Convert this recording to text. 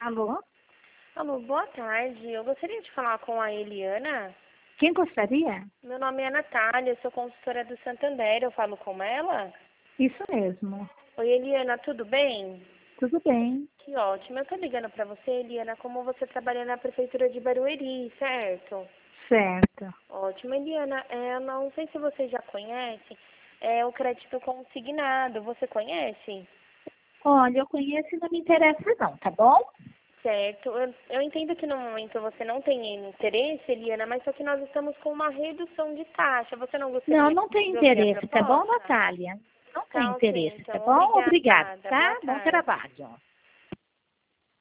Alô? Alô, boa tarde. Eu gostaria de falar com a Eliana. Quem gostaria? Meu nome é Natália, eu sou consultora do Santander. Eu falo com ela? Isso mesmo. Oi, Eliana, tudo bem? Tudo bem. Que ótimo. Eu tô ligando pra você, Eliana, como você trabalha na Prefeitura de Barueri, certo? Certo. Ótimo, Eliana. Eu não sei se você já conhece, o crédito consignado. Você conhece? Olha, eu conheço e não me interessa não, tá bom? Certo. Eu entendo que no momento você não tem interesse, Eliana, mas só que nós estamos com uma redução de taxa. Você não Não, gostaria não tem de ouvir a interesse, tá bom, proposta? Natália? Não tem Tá ok, interesse, tá então. bom? Obrigada, Obrigada. Boa tá? Bom tarde. trabalho.